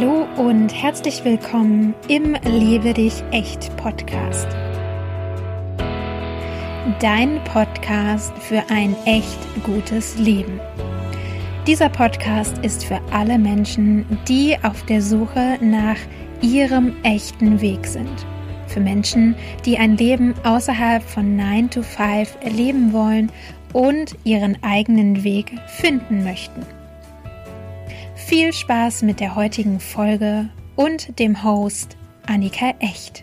Hallo und herzlich willkommen im Lebe dich echt Podcast. Dein Podcast für ein echt gutes Leben. Dieser Podcast ist für alle Menschen, die auf der Suche nach ihrem echten Weg sind. Für Menschen, die ein Leben außerhalb von 9 to 5 leben wollen und ihren eigenen Weg finden möchten. Viel Spaß mit der heutigen Folge und dem Host Annika Echt.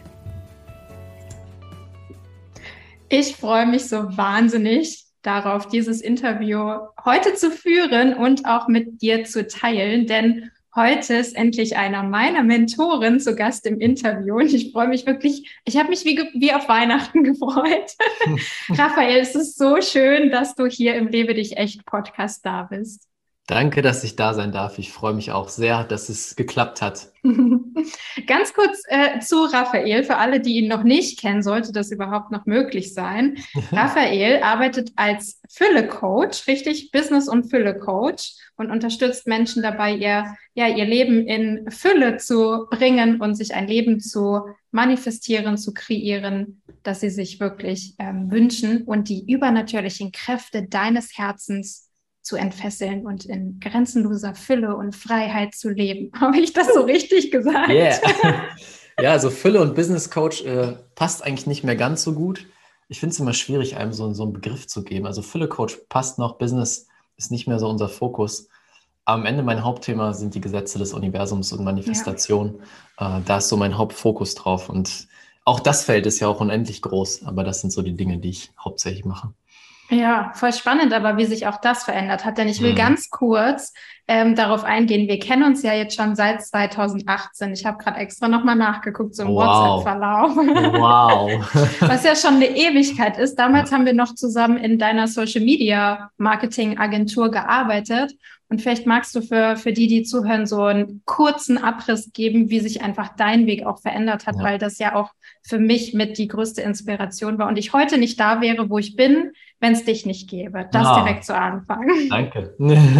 Ich freue mich so wahnsinnig darauf, dieses Interview heute zu führen und auch mit dir zu teilen, denn heute ist endlich einer meiner Mentoren zu Gast im Interview und ich freue mich wirklich, ich habe mich wie auf Weihnachten gefreut. Raphael, es ist so schön, dass du hier im Lebe dich echt Podcast da bist. Danke, dass ich da sein darf. Ich freue mich auch sehr, dass es geklappt hat. Ganz kurz zu Raphael, für alle, die ihn noch nicht kennen, sollte das überhaupt noch möglich sein. Raphael arbeitet als Fülle-Coach, richtig, Business- und Fülle-Coach und unterstützt Menschen dabei, ihr Leben in Fülle zu bringen und sich ein Leben zu manifestieren, zu kreieren, das sie sich wirklich wünschen und die übernatürlichen Kräfte deines Herzens zu entfesseln und in grenzenloser Fülle und Freiheit zu leben. Habe ich das so richtig gesagt? Yeah. Ja, also Fülle und Business Coach passt eigentlich nicht mehr ganz so gut. Ich finde es immer schwierig, einem so einen Begriff zu geben. Also Fülle Coach passt noch, Business ist nicht mehr so unser Fokus. Am Ende mein Hauptthema sind die Gesetze des Universums und Manifestation. Ja. Da ist so mein Hauptfokus drauf. Und auch das Feld ist ja auch unendlich groß, aber das sind so die Dinge, die ich hauptsächlich mache. Ja, voll spannend, aber wie sich auch das verändert hat. Denn ich will ganz kurz darauf eingehen. Wir kennen uns ja jetzt schon seit 2018. Ich habe gerade extra nochmal nachgeguckt, so im WhatsApp-Verlauf. Wow. Was ja schon eine Ewigkeit ist. Damals haben wir noch zusammen in deiner Social-Media-Marketing-Agentur gearbeitet. Und vielleicht magst du für die zuhören, so einen kurzen Abriss geben, wie sich einfach dein Weg auch verändert hat, weil das ja auch für mich mit die größte Inspiration war. Und ich heute nicht da wäre, wo ich bin, wenn es dich nicht gäbe. Das direkt zu Anfang. Danke.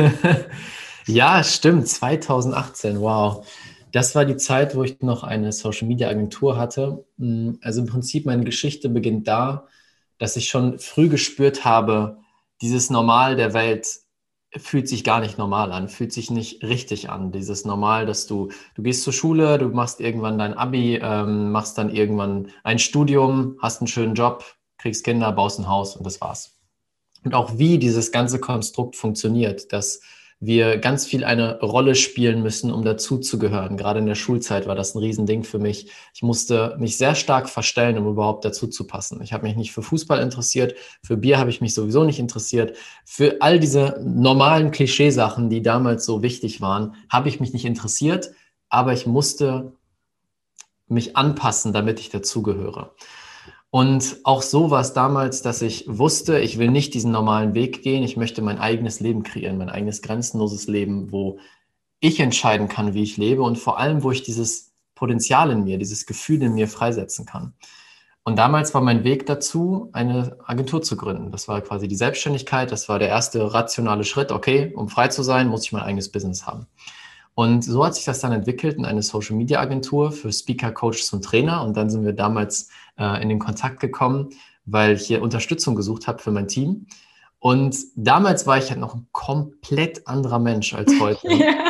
Ja, stimmt. 2018, wow. Das war die Zeit, wo ich noch eine Social-Media-Agentur hatte. Also im Prinzip meine Geschichte beginnt da, dass ich schon früh gespürt habe, dieses Normal der Welt fühlt sich gar nicht normal an, fühlt sich nicht richtig an. Dieses Normal, dass du gehst zur Schule, du machst irgendwann dein Abi, machst dann irgendwann ein Studium, hast einen schönen Job, kriegst Kinder, baust ein Haus und das war's. Und auch wie dieses ganze Konstrukt funktioniert, dass wir ganz viel eine Rolle spielen müssen, um dazuzugehören. Gerade in der Schulzeit war das ein Riesending für mich. Ich musste mich sehr stark verstellen, um überhaupt dazu zu passen. Ich habe mich nicht für Fußball interessiert, für Bier habe ich mich sowieso nicht interessiert. Für all diese normalen Klischeesachen, die damals so wichtig waren, habe ich mich nicht interessiert, aber ich musste mich anpassen, damit ich dazugehöre. Und auch so war es damals, dass ich wusste, ich will nicht diesen normalen Weg gehen, ich möchte mein eigenes Leben kreieren, mein eigenes grenzenloses Leben, wo ich entscheiden kann, wie ich lebe und vor allem, wo ich dieses Potenzial in mir, dieses Gefühl in mir freisetzen kann. Und damals war mein Weg dazu, eine Agentur zu gründen. Das war quasi die Selbstständigkeit, das war der erste rationale Schritt. Okay, um frei zu sein, muss ich mein eigenes Business haben. Und so hat sich das dann entwickelt in eine Social-Media-Agentur für Speaker, Coaches und Trainer. Und dann sind wir damals in den Kontakt gekommen, weil ich hier Unterstützung gesucht habe für mein Team. Und damals war ich halt noch ein komplett anderer Mensch als heute.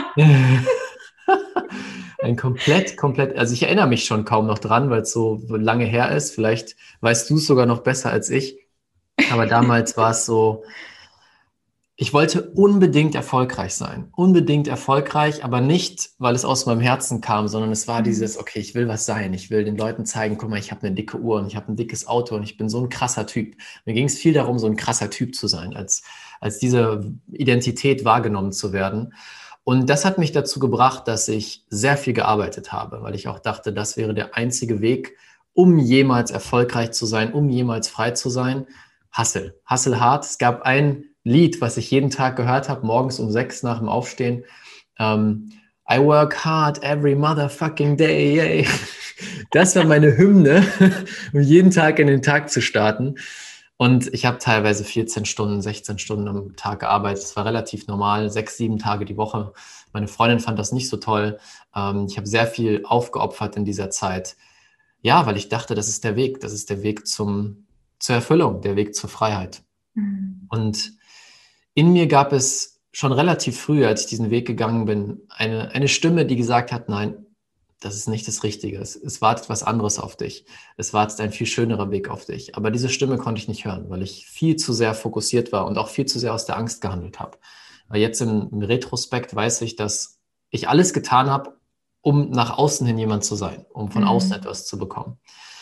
Ein komplett, also ich erinnere mich schon kaum noch dran, weil es so lange her ist. Vielleicht weißt du es sogar noch besser als ich. Aber damals war es so, ich wollte unbedingt erfolgreich sein. Unbedingt erfolgreich, aber nicht, weil es aus meinem Herzen kam, sondern es war dieses, okay, ich will was sein. Ich will den Leuten zeigen, guck mal, ich habe eine dicke Uhr und ich habe ein dickes Auto und ich bin so ein krasser Typ. Mir ging es viel darum, so ein krasser Typ zu sein, als diese Identität wahrgenommen zu werden. Und das hat mich dazu gebracht, dass ich sehr viel gearbeitet habe, weil ich auch dachte, das wäre der einzige Weg, um jemals erfolgreich zu sein, um jemals frei zu sein. Hustle hart. Es gab ein Lied, was ich jeden Tag gehört habe, morgens um 6 nach dem Aufstehen. I work hard every motherfucking day. Yay. Das war meine Hymne, um jeden Tag in den Tag zu starten. Und ich habe teilweise 14 Stunden, 16 Stunden am Tag gearbeitet. Das war relativ normal, 6, 7 Tage die Woche. Meine Freundin fand das nicht so toll. Ich habe sehr viel aufgeopfert in dieser Zeit. Ja, weil ich dachte, das ist der Weg. Das ist der Weg zur Erfüllung, der Weg zur Freiheit. Und in mir gab es schon relativ früh, als ich diesen Weg gegangen bin, eine Stimme, die gesagt hat, nein, das ist nicht das Richtige. Es wartet was anderes auf dich. Es wartet ein viel schönerer Weg auf dich. Aber diese Stimme konnte ich nicht hören, weil ich viel zu sehr fokussiert war und auch viel zu sehr aus der Angst gehandelt habe. Aber jetzt im Retrospekt weiß ich, dass ich alles getan habe, um nach außen hin jemand zu sein, um von außen etwas zu bekommen.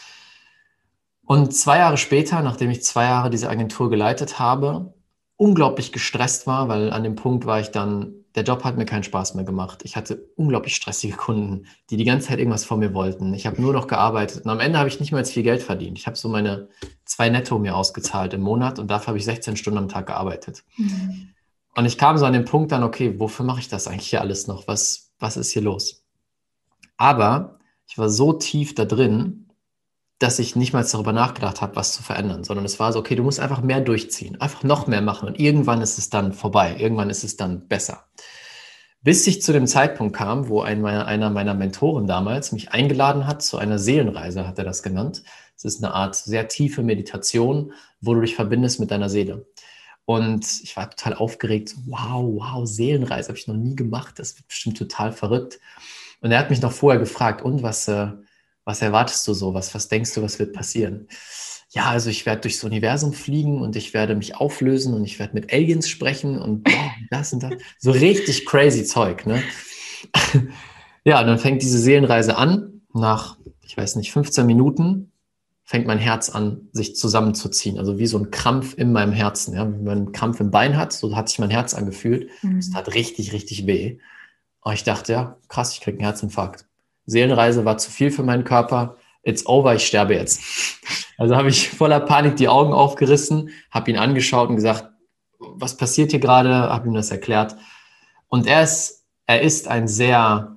Und 2 Jahre später, nachdem ich 2 Jahre diese Agentur geleitet habe, unglaublich gestresst war, weil an dem Punkt war ich dann, der Job hat mir keinen Spaß mehr gemacht. Ich hatte unglaublich stressige Kunden, die die ganze Zeit irgendwas von mir wollten. Ich habe nur noch gearbeitet und am Ende habe ich nicht mehr als viel Geld verdient. Ich habe so meine 2 Netto mir ausgezahlt im Monat und dafür habe ich 16 Stunden am Tag gearbeitet. Und ich kam so an den Punkt dann, okay, wofür mache ich das eigentlich hier alles noch? Was ist hier los? Aber ich war so tief da drin, dass ich nicht mal darüber nachgedacht habe, was zu verändern, sondern es war so, okay, du musst einfach mehr durchziehen, einfach noch mehr machen und irgendwann ist es dann vorbei, irgendwann ist es dann besser. Bis ich zu dem Zeitpunkt kam, wo einer meiner Mentoren damals mich eingeladen hat zu einer Seelenreise, hat er das genannt. Es ist eine Art sehr tiefe Meditation, wo du dich verbindest mit deiner Seele. Und ich war total aufgeregt, wow, Seelenreise habe ich noch nie gemacht, das wird bestimmt total verrückt. Und er hat mich noch vorher gefragt, und was erwartest du so? Was denkst du, was wird passieren? Ja, also ich werde durchs Universum fliegen und ich werde mich auflösen und ich werde mit Aliens sprechen und das und das. So richtig crazy Zeug, ne? Ja, und dann fängt diese Seelenreise an. Nach, ich weiß nicht, 15 Minuten fängt mein Herz an, sich zusammenzuziehen. Also wie so ein Krampf in meinem Herzen. Ja? Wenn man einen Krampf im Bein hat, so hat sich mein Herz angefühlt. Es tat richtig, richtig weh. Und ich dachte, ja, krass, ich kriege einen Herzinfarkt. Seelenreise war zu viel für meinen Körper. It's over, ich sterbe jetzt. Also habe ich voller Panik die Augen aufgerissen, habe ihn angeschaut und gesagt, was passiert hier gerade? Habe ihm das erklärt. Und er ist ein sehr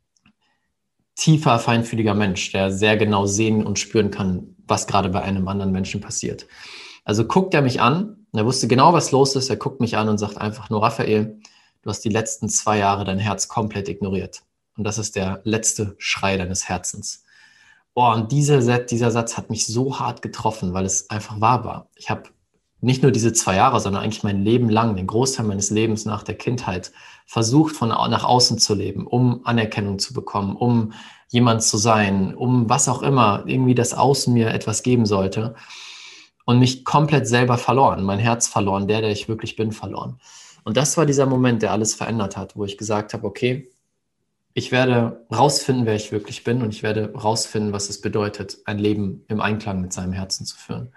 tiefer, feinfühliger Mensch, der sehr genau sehen und spüren kann, was gerade bei einem anderen Menschen passiert. Also guckt er mich an, er wusste genau, was los ist, er guckt mich an und sagt einfach nur, Raphael, du hast die letzten 2 Jahre dein Herz komplett ignoriert. Und das ist der letzte Schrei deines Herzens. Oh, und dieser Satz hat mich so hart getroffen, weil es einfach wahr war. Ich habe nicht nur diese 2 Jahre, sondern eigentlich mein Leben lang, den Großteil meines Lebens nach der Kindheit, versucht, nach außen zu leben, um Anerkennung zu bekommen, um jemand zu sein, um was auch immer, irgendwie das Außen mir etwas geben sollte. Und mich komplett selber verloren, mein Herz verloren, der ich wirklich bin, verloren. Und das war dieser Moment, der alles verändert hat, wo ich gesagt habe, okay, ich werde rausfinden, wer ich wirklich bin und ich werde rausfinden, was es bedeutet, ein Leben im Einklang mit seinem Herzen zu führen.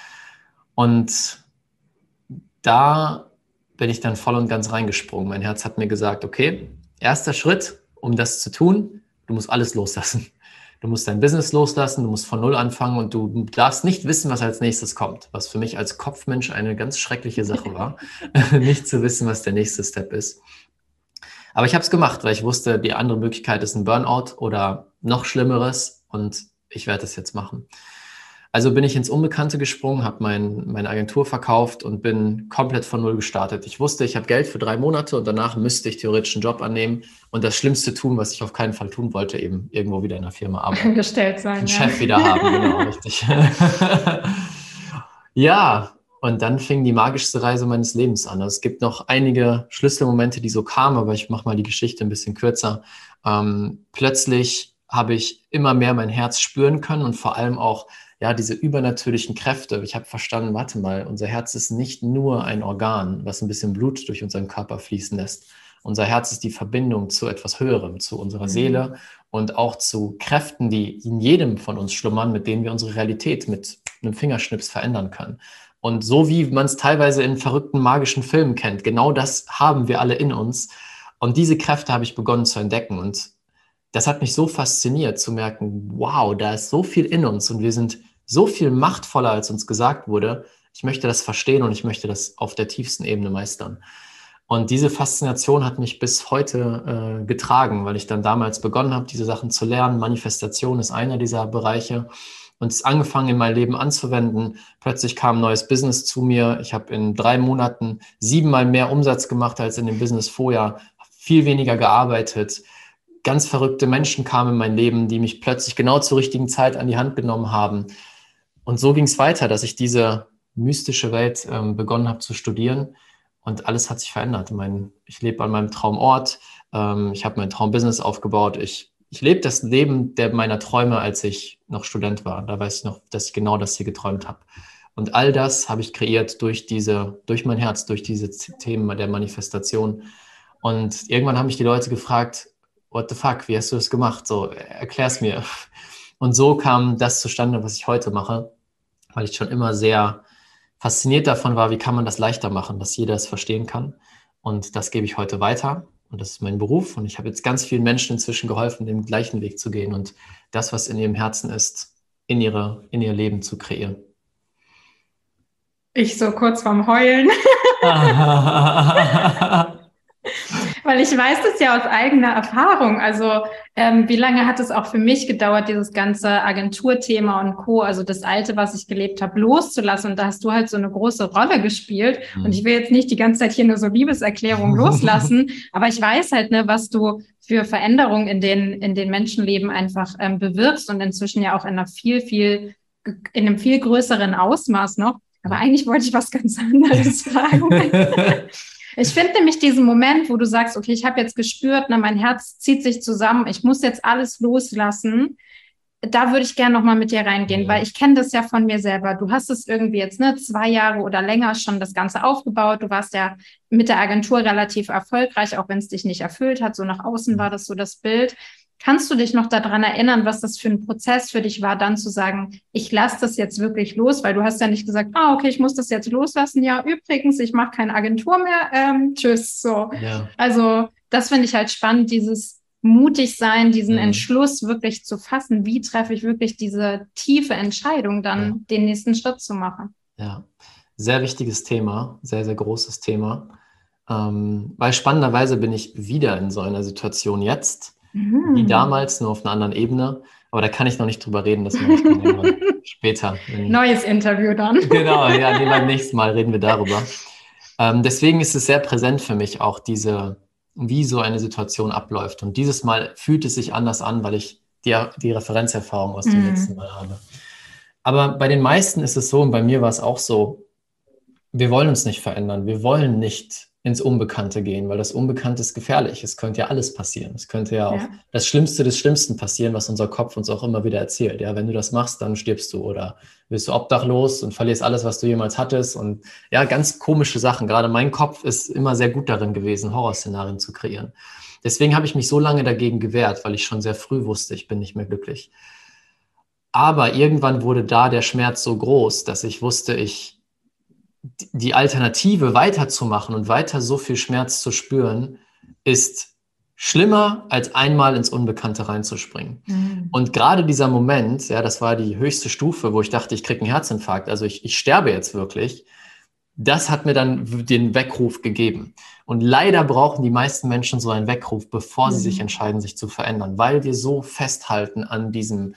Und da bin ich dann voll und ganz reingesprungen. Mein Herz hat mir gesagt, okay, erster Schritt, um das zu tun, du musst alles loslassen. Du musst dein Business loslassen, du musst von Null anfangen und du darfst nicht wissen, was als nächstes kommt. Was für mich als Kopfmensch eine ganz schreckliche Sache war, nicht zu wissen, was der nächste Step ist. Aber ich habe es gemacht, weil ich wusste, die andere Möglichkeit ist ein Burnout oder noch Schlimmeres und ich werde das jetzt machen. Also bin ich ins Unbekannte gesprungen, habe meine Agentur verkauft und bin komplett von Null gestartet. Ich wusste, ich habe Geld für 3 Monate und danach müsste ich theoretisch einen Job annehmen und das Schlimmste tun, was ich auf keinen Fall tun wollte, eben irgendwo wieder in einer Firma arbeiten. Angestellt sein, einen Chef wieder haben, genau, richtig. Ja, und dann fing die magischste Reise meines Lebens an. Also es gibt noch einige Schlüsselmomente, die so kamen, aber ich mache mal die Geschichte ein bisschen kürzer. Plötzlich habe ich immer mehr mein Herz spüren können und vor allem auch diese übernatürlichen Kräfte. Ich habe verstanden, warte mal, unser Herz ist nicht nur ein Organ, was ein bisschen Blut durch unseren Körper fließen lässt. Unser Herz ist die Verbindung zu etwas Höherem, zu unserer Seele und auch zu Kräften, die in jedem von uns schlummern, mit denen wir unsere Realität mit einem Fingerschnips verändern können. Und so wie man es teilweise in verrückten magischen Filmen kennt, genau das haben wir alle in uns. Und diese Kräfte habe ich begonnen zu entdecken. Und das hat mich so fasziniert, zu merken, wow, da ist so viel in uns und wir sind so viel machtvoller, als uns gesagt wurde. Ich möchte das verstehen und ich möchte das auf der tiefsten Ebene meistern. Und diese Faszination hat mich bis heute getragen, weil ich dann damals begonnen habe, diese Sachen zu lernen. Manifestation ist einer dieser Bereiche. und es angefangen in mein Leben anzuwenden. Plötzlich kam ein neues Business zu mir. Ich habe in 3 Monaten 7-mal mehr Umsatz gemacht als in dem Business vorher, viel weniger gearbeitet. Ganz verrückte Menschen kamen in mein Leben, die mich plötzlich genau zur richtigen Zeit an die Hand genommen haben. Und so ging es weiter, dass ich diese mystische Welt begonnen habe zu studieren und alles hat sich verändert. Ich lebe an meinem Traumort, ich habe mein Traumbusiness aufgebaut, ich lebe das Leben meiner Träume, als ich noch Student war. Da weiß ich noch, dass ich genau das hier geträumt habe. Und all das habe ich kreiert durch mein Herz, durch diese Themen der Manifestation. Und irgendwann haben mich die Leute gefragt, what the fuck, wie hast du das gemacht? So, erklär's mir. Und so kam das zustande, was ich heute mache, weil ich schon immer sehr fasziniert davon war, wie kann man das leichter machen, dass jeder es verstehen kann. Und das gebe ich heute weiter. Und das ist mein Beruf. Und ich habe jetzt ganz vielen Menschen inzwischen geholfen, den gleichen Weg zu gehen und das, was in ihrem Herzen ist, in ihr Leben zu kreieren. Ich so kurz vorm Heulen. Weil ich weiß das ja aus eigener Erfahrung. Also wie lange hat es auch für mich gedauert, dieses ganze Agenturthema und Co., also das Alte, was ich gelebt habe, loszulassen. Und da hast du halt so eine große Rolle gespielt. Und ich will jetzt nicht die ganze Zeit hier nur so Liebeserklärungen loslassen, aber ich weiß halt, ne, was du für Veränderungen in den Menschenleben einfach bewirkst und inzwischen ja auch in einem viel größeren Ausmaß noch. Aber eigentlich wollte ich was ganz anderes fragen. Ich finde nämlich diesen Moment, wo du sagst, okay, ich habe jetzt gespürt, ne, mein Herz zieht sich zusammen, ich muss jetzt alles loslassen, da würde ich gerne nochmal mit dir reingehen, weil ich kenne das ja von mir selber. Du hast es irgendwie jetzt 2 Jahre oder länger schon das Ganze aufgebaut. Du warst ja mit der Agentur relativ erfolgreich, auch wenn es dich nicht erfüllt hat. So nach außen war das so das Bild. Kannst du dich noch daran erinnern, was das für ein Prozess für dich war, dann zu sagen, ich lasse das jetzt wirklich los? Weil du hast ja nicht gesagt, okay, ich muss das jetzt loslassen. Ja, übrigens, ich mache keine Agentur mehr. Tschüss. So. Ja. Also das finde ich halt spannend, dieses mutig sein, diesen Entschluss wirklich zu fassen. Wie treffe ich wirklich diese tiefe Entscheidung, dann den nächsten Schritt zu machen? Ja, sehr wichtiges Thema, sehr, sehr großes Thema. Weil spannenderweise bin ich wieder in so einer Situation jetzt, wie damals, nur auf einer anderen Ebene. Aber da kann ich noch nicht drüber reden, das mache ich dann irgendwann später. Neues Interview dann. Genau, ja, beim nächsten Mal reden wir darüber. Deswegen ist es sehr präsent für mich auch wie so eine Situation abläuft. Und dieses Mal fühlt es sich anders an, weil ich die Referenzerfahrung aus dem letzten Mal habe. Aber bei den meisten ist es so, und bei mir war es auch so, wir wollen uns nicht verändern. Wir wollen nicht ins Unbekannte gehen, weil das Unbekannte ist gefährlich. Es könnte ja alles passieren. Es könnte ja auch das Schlimmste des Schlimmsten passieren, was unser Kopf uns auch immer wieder erzählt. Ja, wenn du das machst, dann stirbst du oder wirst du obdachlos und verlierst alles, was du jemals hattest. Und ja, ganz komische Sachen. Gerade mein Kopf ist immer sehr gut darin gewesen, Horrorszenarien zu kreieren. Deswegen habe ich mich so lange dagegen gewehrt, weil ich schon sehr früh wusste, ich bin nicht mehr glücklich. Aber irgendwann wurde da der Schmerz so groß, dass ich wusste, die Alternative weiterzumachen und weiter so viel Schmerz zu spüren, ist schlimmer, als einmal ins Unbekannte reinzuspringen. Und gerade dieser Moment, ja, das war die höchste Stufe, wo ich dachte, ich kriege einen Herzinfarkt, also ich sterbe jetzt wirklich, das hat mir dann den Weckruf gegeben. Und leider brauchen die meisten Menschen so einen Weckruf, bevor sie sich entscheiden, sich zu verändern, weil wir so festhalten an diesem,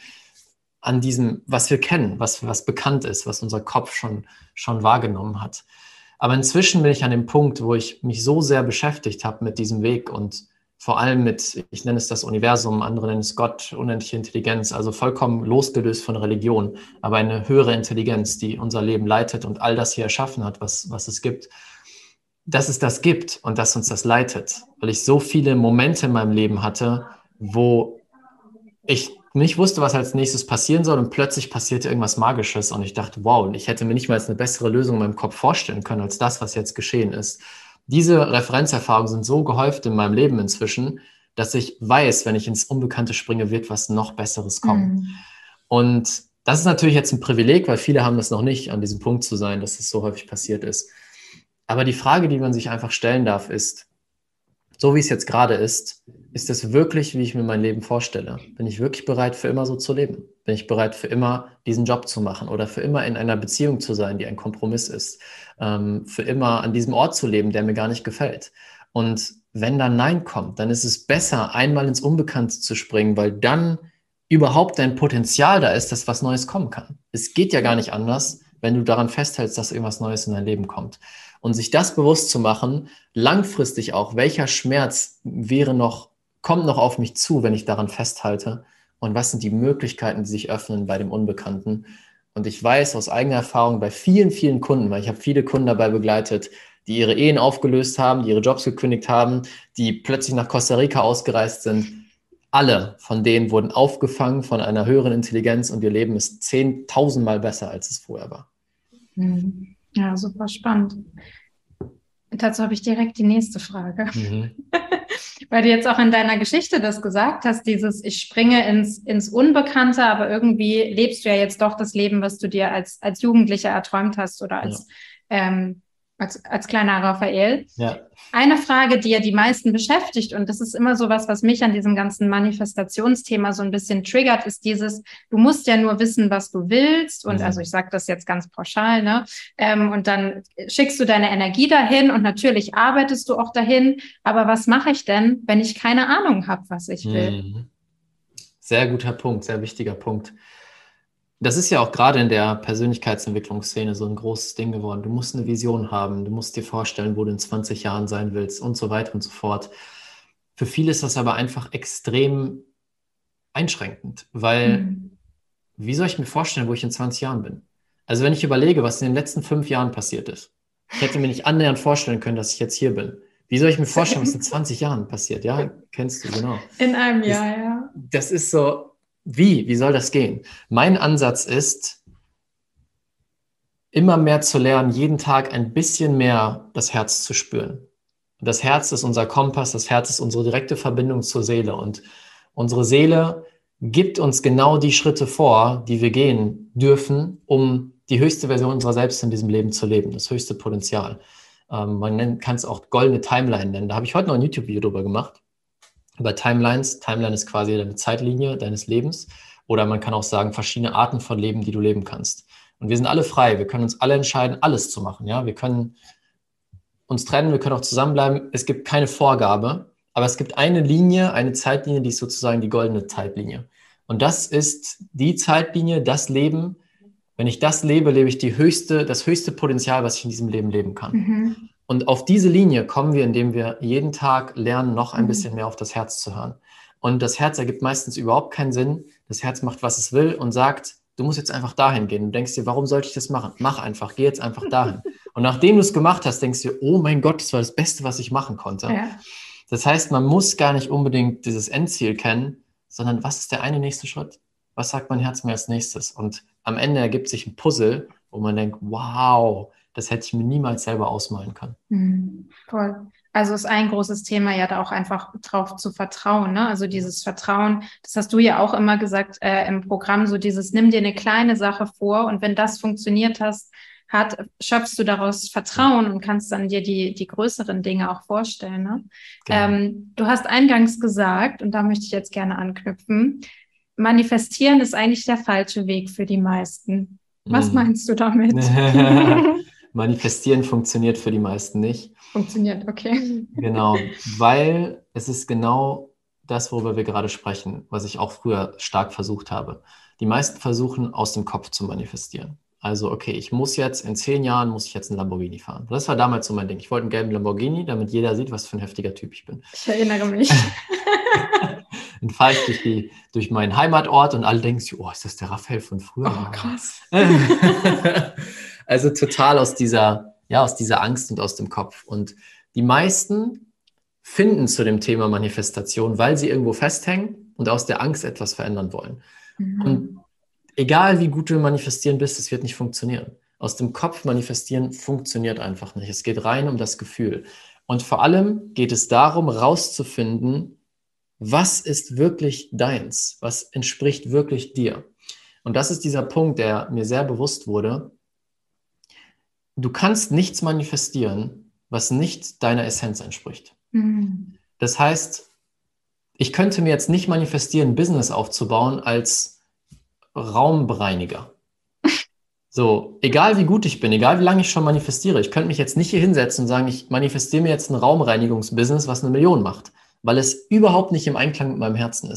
was wir kennen, was bekannt ist, was unser Kopf schon wahrgenommen hat. Aber inzwischen bin ich an dem Punkt, wo ich mich so sehr beschäftigt habe mit diesem Weg und vor allem mit, ich nenne es das Universum, andere nennen es Gott, unendliche Intelligenz, also vollkommen losgelöst von Religion, aber eine höhere Intelligenz, die unser Leben leitet und all das hier erschaffen hat, was es gibt, dass es das gibt und dass uns das leitet. Weil ich so viele Momente in meinem Leben hatte, wo ich nicht wusste, was als nächstes passieren soll und plötzlich passierte irgendwas Magisches und ich dachte, wow, und ich hätte mir nicht mal eine bessere Lösung in meinem Kopf vorstellen können, als das, was jetzt geschehen ist. Diese Referenzerfahrungen sind so gehäuft in meinem Leben inzwischen, dass ich weiß, wenn ich ins Unbekannte springe, wird was noch Besseres kommen. Und das ist natürlich jetzt ein Privileg, weil viele haben das noch nicht, an diesem Punkt zu sein, dass es so häufig passiert ist. Aber die Frage, die man sich einfach stellen darf, ist, so wie es jetzt gerade ist es wirklich, wie ich mir mein Leben vorstelle? Bin ich wirklich bereit, für immer so zu leben? Bin ich bereit, für immer diesen Job zu machen oder für immer in einer Beziehung zu sein, die ein Kompromiss ist? Für immer an diesem Ort zu leben, der mir gar nicht gefällt? Und wenn dann Nein kommt, dann ist es besser, einmal ins Unbekannte zu springen, weil dann überhaupt dein Potenzial da ist, dass was Neues kommen kann. Es geht ja gar nicht anders, wenn du daran festhältst, dass irgendwas Neues in dein Leben kommt. Und sich das bewusst zu machen, langfristig auch, welcher Schmerz kommt noch auf mich zu, wenn ich daran festhalte, und was sind die Möglichkeiten, die sich öffnen bei dem Unbekannten. Und ich weiß aus eigener Erfahrung bei vielen, vielen Kunden, weil ich habe viele Kunden dabei begleitet, die ihre Ehen aufgelöst haben, die ihre Jobs gekündigt haben, die plötzlich nach Costa Rica ausgereist sind. Alle von denen wurden aufgefangen von einer höheren Intelligenz und ihr Leben ist 10.000 Mal besser, als es vorher war. Ja, super spannend. Dazu habe ich direkt die nächste Frage. Weil du jetzt auch in deiner Geschichte das gesagt hast, ich springe ins Unbekannte, aber irgendwie lebst du ja jetzt doch das Leben, was du dir als Jugendlicher erträumt hast oder als kleiner Raphael. Ja. Eine Frage, die ja die meisten beschäftigt, und das ist immer so was mich an diesem ganzen Manifestationsthema so ein bisschen triggert, ist du musst ja nur wissen, was du willst. Und also ich sage das jetzt ganz pauschal, ne? Und dann schickst du deine Energie dahin und natürlich arbeitest du auch dahin. Aber was mache ich denn, wenn ich keine Ahnung habe, was ich will? Sehr guter Punkt, sehr wichtiger Punkt. Das ist ja auch gerade in der Persönlichkeitsentwicklungsszene so ein großes Ding geworden. Du musst eine Vision haben, du musst dir vorstellen, wo du in 20 Jahren sein willst und so weiter und so fort. Für viele ist das aber einfach extrem einschränkend, weil wie soll ich mir vorstellen, wo ich in 20 Jahren bin? Also wenn ich überlege, was in den letzten 5 Jahren passiert ist, ich hätte mir nicht annähernd vorstellen können, dass ich jetzt hier bin. Wie soll ich mir vorstellen, was in 20 Jahren passiert? Ja, kennst du, genau. In einem Jahr, ja. Das ist so... Wie soll das gehen? Mein Ansatz ist, immer mehr zu lernen, jeden Tag ein bisschen mehr das Herz zu spüren. Das Herz ist unser Kompass, das Herz ist unsere direkte Verbindung zur Seele. Und unsere Seele gibt uns genau die Schritte vor, die wir gehen dürfen, um die höchste Version unserer selbst in diesem Leben zu leben, das höchste Potenzial. Man kann es auch goldene Timeline nennen. Da habe ich heute noch ein YouTube-Video drüber gemacht. Über Timelines. Timeline ist quasi deine Zeitlinie deines Lebens. Oder man kann auch sagen, verschiedene Arten von Leben, die du leben kannst. Und wir sind alle frei. Wir können uns alle entscheiden, alles zu machen. Ja? Wir können uns trennen, wir können auch zusammenbleiben. Es gibt keine Vorgabe, aber es gibt eine Linie, eine Zeitlinie, die ist sozusagen die goldene Zeitlinie. Und das ist die Zeitlinie, das Leben. Wenn ich das lebe, lebe ich das höchste Potenzial, was ich in diesem Leben leben kann. Und auf diese Linie kommen wir, indem wir jeden Tag lernen, noch ein bisschen mehr auf das Herz zu hören. Und das Herz ergibt meistens überhaupt keinen Sinn. Das Herz macht, was es will und sagt, du musst jetzt einfach dahin gehen. Du denkst dir, warum sollte ich das machen? Mach einfach, geh jetzt einfach dahin. Und nachdem du es gemacht hast, denkst du dir, oh mein Gott, das war das Beste, was ich machen konnte. Ja. Das heißt, man muss gar nicht unbedingt dieses Endziel kennen, sondern was ist der eine nächste Schritt? Was sagt mein Herz mir als nächstes? Und am Ende ergibt sich ein Puzzle, wo man denkt, wow, das hätte ich mir niemals selber ausmalen können. Toll. Also ist ein großes Thema ja da auch einfach drauf zu vertrauen, ne? Also dieses Vertrauen, das hast du ja auch immer gesagt im Programm, so dieses, nimm dir eine kleine Sache vor und wenn das funktioniert schöpfst du daraus Vertrauen und kannst dann dir die größeren Dinge auch vorstellen, ne? Genau. Du hast eingangs gesagt, und da möchte ich jetzt gerne anknüpfen, manifestieren ist eigentlich der falsche Weg für die meisten. Was meinst du damit? Manifestieren funktioniert für die meisten nicht. Funktioniert, okay. Genau, weil es ist genau das, worüber wir gerade sprechen, was ich auch früher stark versucht habe. Die meisten versuchen, aus dem Kopf zu manifestieren. Also, okay, in 10 Jahren muss ich jetzt einen Lamborghini fahren. Das war damals so mein Ding. Ich wollte einen gelben Lamborghini, damit jeder sieht, was für ein heftiger Typ ich bin. Ich erinnere mich. Dann fahre ich durch meinen Heimatort und alle denken sich, oh, ist das der Raphael von früher? Oh, krass. Also total aus dieser Angst und aus dem Kopf. Und die meisten finden zu dem Thema Manifestation, weil sie irgendwo festhängen und aus der Angst etwas verändern wollen. Und egal wie gut du manifestieren bist, es wird nicht funktionieren. Aus dem Kopf manifestieren funktioniert einfach nicht. Es geht rein um das Gefühl. Und vor allem geht es darum, rauszufinden, was ist wirklich deins? Was entspricht wirklich dir? Und das ist dieser Punkt, der mir sehr bewusst wurde. Du kannst nichts manifestieren, was nicht deiner Essenz entspricht. Das heißt, ich könnte mir jetzt nicht manifestieren, ein Business aufzubauen als Raumbereiniger. So, egal wie gut ich bin, egal wie lange ich schon manifestiere, ich könnte mich jetzt nicht hier hinsetzen und sagen, ich manifestiere mir jetzt ein Raumreinigungsbusiness, was 1 Million macht, weil es überhaupt nicht im Einklang mit meinem Herzen ist.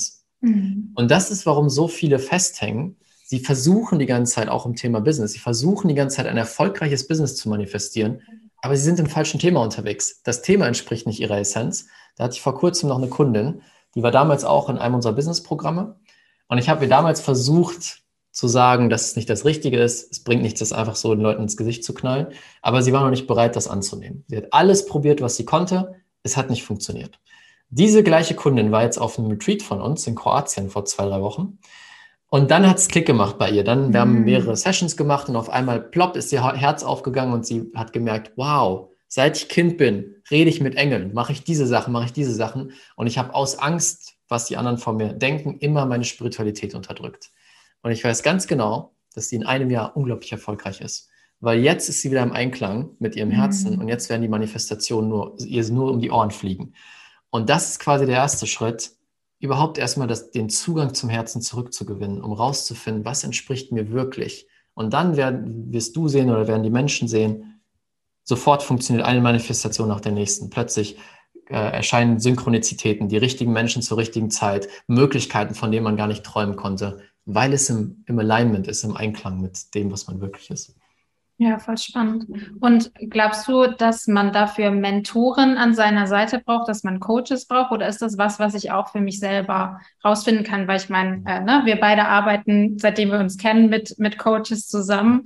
Und das ist, warum so viele festhängen. Sie versuchen die ganze Zeit auch im Thema Business, sie versuchen die ganze Zeit ein erfolgreiches Business zu manifestieren, aber sie sind im falschen Thema unterwegs. Das Thema entspricht nicht ihrer Essenz. Da hatte ich vor kurzem noch eine Kundin, die war damals auch in einem unserer Business-Programme und ich habe ihr damals versucht zu sagen, dass es nicht das Richtige ist. Es bringt nichts, das einfach so den Leuten ins Gesicht zu knallen, aber sie war noch nicht bereit, das anzunehmen. Sie hat alles probiert, was sie konnte. Es hat nicht funktioniert. Diese gleiche Kundin war jetzt auf einem Retreat von uns in Kroatien vor 2-3 Wochen. Und dann hat es Klick gemacht bei ihr. Wir haben mehrere Sessions gemacht und auf einmal plopp ist ihr Herz aufgegangen und sie hat gemerkt, wow, seit ich Kind bin, rede ich mit Engeln, mache ich diese Sachen. Und ich habe aus Angst, was die anderen von mir denken, immer meine Spiritualität unterdrückt. Und ich weiß ganz genau, dass sie in einem Jahr unglaublich erfolgreich ist. Weil jetzt ist sie wieder im Einklang mit ihrem Herzen und jetzt werden die Manifestationen ihr nur um die Ohren fliegen. Und das ist quasi der erste Schritt, überhaupt erstmal den Zugang zum Herzen zurückzugewinnen, um rauszufinden, was entspricht mir wirklich. Und dann wirst du sehen oder werden die Menschen sehen, sofort funktioniert eine Manifestation nach der nächsten. Plötzlich erscheinen Synchronizitäten, die richtigen Menschen zur richtigen Zeit, Möglichkeiten, von denen man gar nicht träumen konnte, weil es im Alignment ist, im Einklang mit dem, was man wirklich ist. Ja, voll spannend. Und glaubst du, dass man dafür Mentoren an seiner Seite braucht, dass man Coaches braucht? Oder ist das was ich auch für mich selber rausfinden kann? Weil ich meine, wir beide arbeiten, seitdem wir uns kennen, mit Coaches zusammen.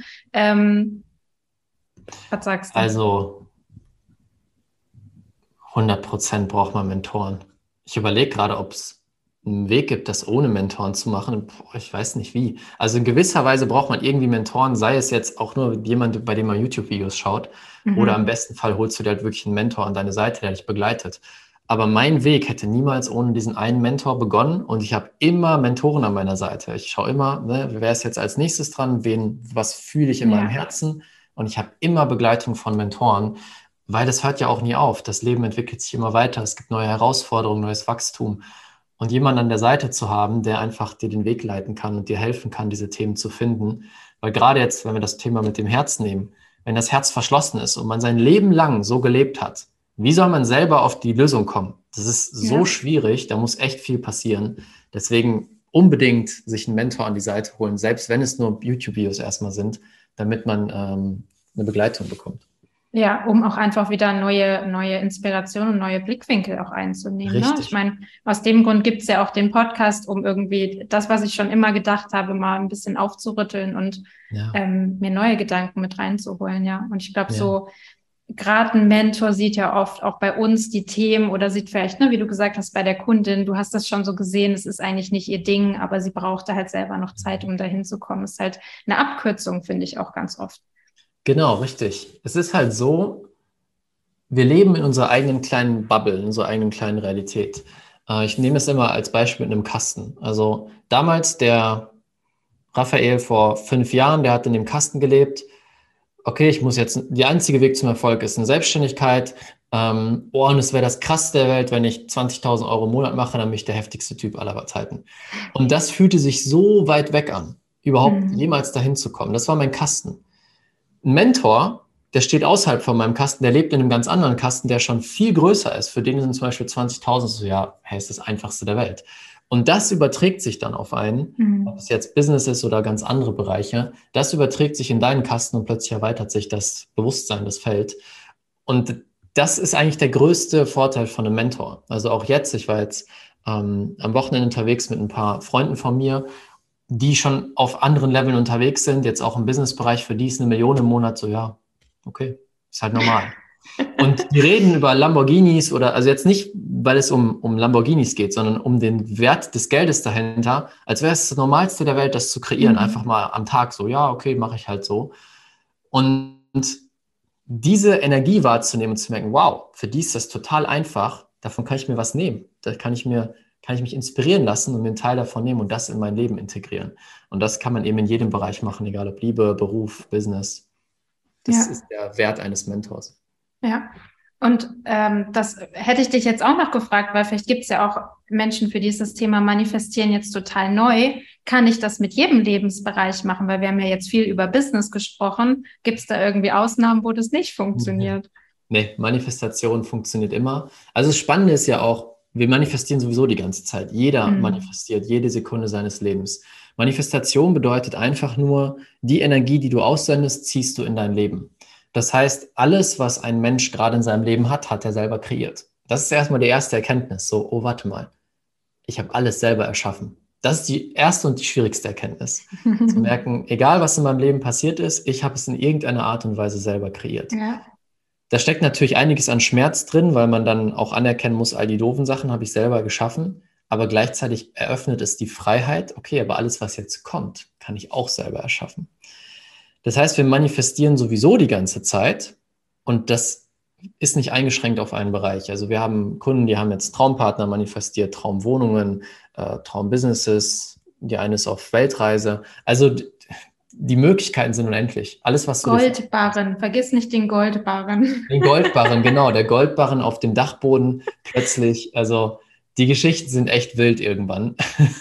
Was sagst du? Also 100% braucht man Mentoren. Ich überlege gerade, ob es einen Weg gibt, das ohne Mentoren zu machen. Ich weiß nicht wie. Also in gewisser Weise braucht man irgendwie Mentoren, sei es jetzt auch nur jemand, bei dem man YouTube-Videos schaut, oder im besten Fall holst du dir halt wirklich einen Mentor an deine Seite, der dich begleitet. Aber mein Weg hätte niemals ohne diesen einen Mentor begonnen und ich habe immer Mentoren an meiner Seite. Ich schaue immer, wer ist jetzt als nächstes dran, was fühle ich in meinem Herzen, und ich habe immer Begleitung von Mentoren, weil das hört ja auch nie auf. Das Leben entwickelt sich immer weiter, es gibt neue Herausforderungen, neues Wachstum. Und jemanden an der Seite zu haben, der einfach dir den Weg leiten kann und dir helfen kann, diese Themen zu finden. Weil gerade jetzt, wenn wir das Thema mit dem Herz nehmen, wenn das Herz verschlossen ist und man sein Leben lang so gelebt hat, wie soll man selber auf die Lösung kommen? Das ist so schwierig, da muss echt viel passieren. Deswegen unbedingt sich einen Mentor an die Seite holen, selbst wenn es nur YouTube-Videos erstmal sind, damit man eine Begleitung bekommt. Ja, um auch einfach wieder neue Inspirationen und neue Blickwinkel auch einzunehmen. Ne? Ich meine, aus dem Grund gibt es ja auch den Podcast, um irgendwie das, was ich schon immer gedacht habe, mal ein bisschen aufzurütteln und mir neue Gedanken mit reinzuholen. Ja, und ich glaube, so gerade ein Mentor sieht ja oft auch bei uns die Themen oder sieht vielleicht, wie du gesagt hast, bei der Kundin, du hast das schon so gesehen, es ist eigentlich nicht ihr Ding, aber sie brauchte halt selber noch Zeit, um dahin zu kommen. Ist halt eine Abkürzung, finde ich auch ganz oft. Genau, richtig. Es ist halt so, wir leben in unserer eigenen kleinen Bubble, in unserer eigenen kleinen Realität. Ich nehme es immer als Beispiel mit einem Kasten. Also damals der Raphael vor 5 Jahren, der hat in dem Kasten gelebt. Okay, der einzige Weg zum Erfolg ist eine Selbstständigkeit. Und es wäre das Krasseste der Welt, wenn ich 20.000 Euro im Monat mache, dann bin ich der heftigste Typ aller Zeiten. Und das fühlte sich so weit weg an, überhaupt jemals dahin zu kommen. Das war mein Kasten. Ein Mentor, der steht außerhalb von meinem Kasten, der lebt in einem ganz anderen Kasten, der schon viel größer ist. Für den sind zum Beispiel 20.000 so, ist das Einfachste der Welt. Und das überträgt sich dann auf einen, ob es jetzt Business ist oder ganz andere Bereiche. Das überträgt sich in deinen Kasten und plötzlich erweitert sich das Bewusstsein, das Feld. Und das ist eigentlich der größte Vorteil von einem Mentor. Also auch jetzt, ich war jetzt am Wochenende unterwegs mit ein paar Freunden von mir, die schon auf anderen Leveln unterwegs sind, jetzt auch im Businessbereich, für die ist 1 Million im Monat so, okay, ist halt normal. Und die reden über Lamborghinis also jetzt nicht, weil es um Lamborghinis geht, sondern um den Wert des Geldes dahinter, als wäre es das Normalste der Welt, das zu kreieren, einfach mal am Tag so, okay, mache ich halt so. Und diese Energie wahrzunehmen und zu merken, wow, für die ist das total einfach, davon kann ich mir was nehmen, da kann ich mich inspirieren lassen und mir einen Teil davon nehmen und das in mein Leben integrieren. Und das kann man eben in jedem Bereich machen, egal ob Liebe, Beruf, Business. Das ist der Wert eines Mentors. Ja, und das hätte ich dich jetzt auch noch gefragt, weil vielleicht gibt es ja auch Menschen, für die ist das Thema Manifestieren jetzt total neu. Kann ich das mit jedem Lebensbereich machen? Weil wir haben ja jetzt viel über Business gesprochen. Gibt es da irgendwie Ausnahmen, wo das nicht funktioniert? Nee, Manifestation funktioniert immer. Also das Spannende ist ja auch, wir manifestieren sowieso die ganze Zeit. Jeder manifestiert jede Sekunde seines Lebens. Manifestation bedeutet einfach nur, die Energie, die du aussendest, ziehst du in dein Leben. Das heißt, alles, was ein Mensch gerade in seinem Leben hat, hat er selber kreiert. Das ist erstmal die erste Erkenntnis. So, oh, warte mal, ich habe alles selber erschaffen. Das ist die erste und die schwierigste Erkenntnis. Zu merken, egal was in meinem Leben passiert ist, ich habe es in irgendeiner Art und Weise selber kreiert. Ja. Da steckt natürlich einiges an Schmerz drin, weil man dann auch anerkennen muss, all die doofen Sachen habe ich selber geschaffen. Aber gleichzeitig eröffnet es die Freiheit, okay, aber alles, was jetzt kommt, kann ich auch selber erschaffen. Das heißt, wir manifestieren sowieso die ganze Zeit und das ist nicht eingeschränkt auf einen Bereich. Also wir haben Kunden, die haben jetzt Traumpartner manifestiert, Traumwohnungen, Traumbusinesses, die eine ist auf Weltreise. Also die Möglichkeiten sind unendlich. Alles, was du Goldbarren, vergiss nicht den Goldbarren. Den Goldbarren, genau, der Goldbarren auf dem Dachboden plötzlich. Also die Geschichten sind echt wild irgendwann.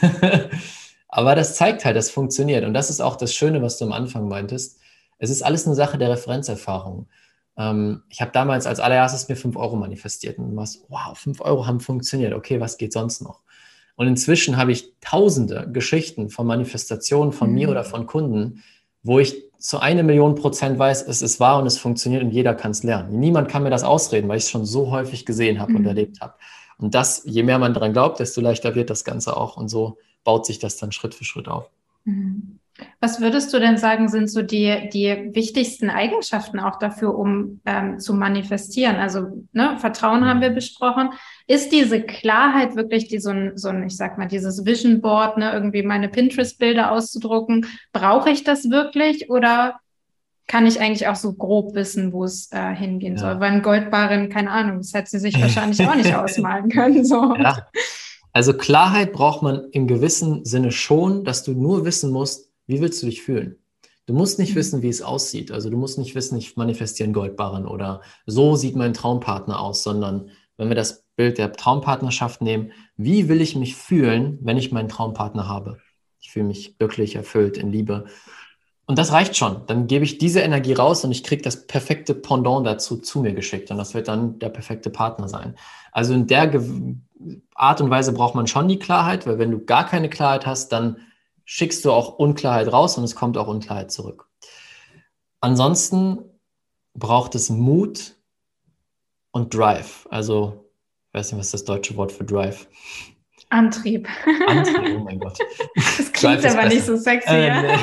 Aber das zeigt halt, das funktioniert. Und das ist auch das Schöne, was du am Anfang meintest. Es ist alles eine Sache der Referenzerfahrung. Ich habe damals als allererstes mir 5 Euro manifestiert. Und du warst, wow, 5 Euro haben funktioniert. Okay, was geht sonst noch? Und inzwischen habe ich tausende Geschichten von Manifestationen von mir oder von Kunden, wo ich zu 1.000.000% weiß, es ist wahr und es funktioniert und jeder kann es lernen. Niemand kann mir das ausreden, weil ich es schon so häufig gesehen habe und erlebt habe. Und das, je mehr man daran glaubt, desto leichter wird das Ganze auch. Und so baut sich das dann Schritt für Schritt auf. Was würdest du denn sagen, sind so die wichtigsten Eigenschaften auch dafür, um zu manifestieren? Also Vertrauen haben wir besprochen. Ist diese Klarheit wirklich so ein, ich sag mal, dieses Vision Board, irgendwie meine Pinterest-Bilder auszudrucken? Brauche ich das wirklich oder kann ich eigentlich auch so grob wissen, wo es hingehen soll? Weil ein Goldbarren, keine Ahnung, das hätte sie sich wahrscheinlich auch nicht ausmalen können. So. Ja. Also Klarheit braucht man im gewissen Sinne schon, dass du nur wissen musst, wie willst du dich fühlen? Du musst nicht wissen, wie es aussieht. Also du musst nicht wissen, ich manifestiere einen Goldbarren oder so sieht mein Traumpartner aus, sondern wenn wir das Bild der Traumpartnerschaft nehmen, wie will ich mich fühlen, wenn ich meinen Traumpartner habe? Ich fühle mich glücklich, erfüllt, in Liebe. Und das reicht schon. Dann gebe ich diese Energie raus und ich kriege das perfekte Pendant dazu zu mir geschickt. Und das wird dann der perfekte Partner sein. Also in der Art und Weise braucht man schon die Klarheit, weil wenn du gar keine Klarheit hast, dann schickst du auch Unklarheit raus und es kommt auch Unklarheit zurück. Ansonsten braucht es Mut und Drive. Also, ich weiß nicht, was ist das deutsche Wort für Drive? Antrieb. Antrieb, oh mein Gott. Das klingt aber nicht so sexy. Nee.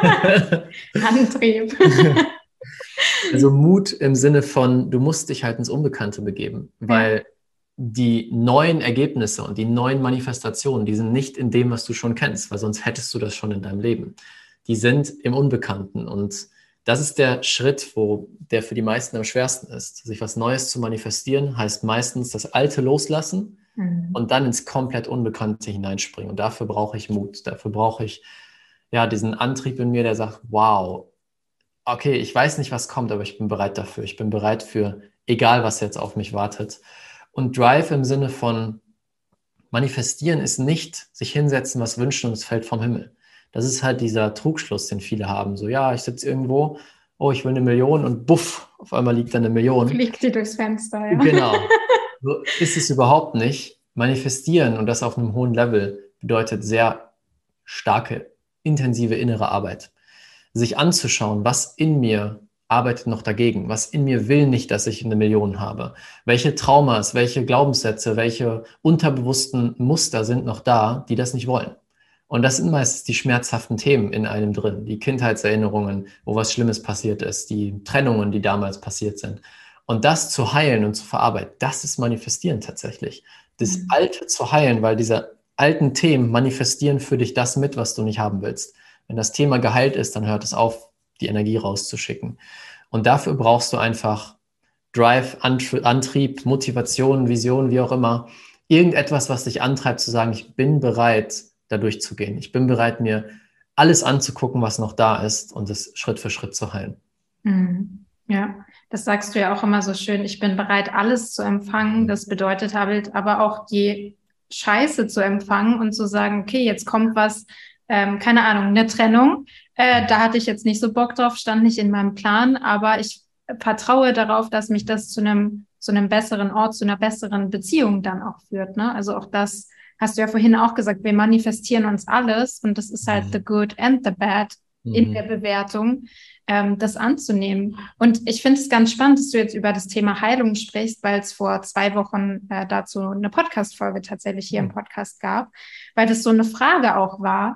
Antrieb. Also Mut im Sinne von, du musst dich halt ins Unbekannte begeben, weil die neuen Ergebnisse und die neuen Manifestationen, die sind nicht in dem, was du schon kennst, weil sonst hättest du das schon in deinem Leben. Die sind im Unbekannten und das ist der Schritt, der für die meisten am schwersten ist. Sich was Neues zu manifestieren, heißt meistens das Alte loslassen und dann ins komplett Unbekannte hineinspringen. Und dafür brauche ich Mut. Dafür brauche ich diesen Antrieb in mir, der sagt, wow, okay, ich weiß nicht, was kommt, aber ich bin bereit dafür. Ich bin bereit für egal, was jetzt auf mich wartet. Und Drive im Sinne von manifestieren ist nicht sich hinsetzen, was wünschen und es fällt vom Himmel. Das ist halt dieser Trugschluss, den viele haben. So, ja, ich sitze irgendwo, oh, ich will 1 Million und buff, auf einmal liegt da 1 Million. Fliegt die durchs Fenster, ja. Genau. So ist es überhaupt nicht. Manifestieren und das auf einem hohen Level bedeutet sehr starke, intensive innere Arbeit. Sich anzuschauen, was in mir arbeitet noch dagegen, was in mir will nicht, dass ich 1 Million habe. Welche Traumas, welche Glaubenssätze, welche unterbewussten Muster sind noch da, die das nicht wollen. Und das sind meistens die schmerzhaften Themen in einem drin, die Kindheitserinnerungen, wo was Schlimmes passiert ist, die Trennungen, die damals passiert sind. Und das zu heilen und zu verarbeiten, das ist Manifestieren tatsächlich. Das Alte zu heilen, weil diese alten Themen manifestieren für dich das mit, was du nicht haben willst. Wenn das Thema geheilt ist, dann hört es auf, die Energie rauszuschicken. Und dafür brauchst du einfach Drive, Antrieb, Motivation, Vision, wie auch immer. Irgendetwas, was dich antreibt, zu sagen, ich bin bereit, da durchzugehen. Ich bin bereit, mir alles anzugucken, was noch da ist und es Schritt für Schritt zu heilen. Ja, das sagst du ja auch immer so schön. Ich bin bereit, alles zu empfangen. Das bedeutet halt aber auch die Scheiße zu empfangen und zu sagen, okay, jetzt kommt was, keine Ahnung, eine Trennung. Da hatte ich jetzt nicht so Bock drauf, stand nicht in meinem Plan, aber ich vertraue darauf, dass mich das zu einem zu einem besseren Ort, zu einer besseren Beziehung dann auch führt, ne? Also auch das hast du ja vorhin auch gesagt, wir manifestieren uns alles und das ist halt the good and the bad in der Bewertung, das anzunehmen. Und ich finde es ganz spannend, dass du jetzt über das Thema Heilung sprichst, weil es vor 2 Wochen dazu eine Podcast-Folge tatsächlich hier im Podcast gab, weil das so eine Frage auch war,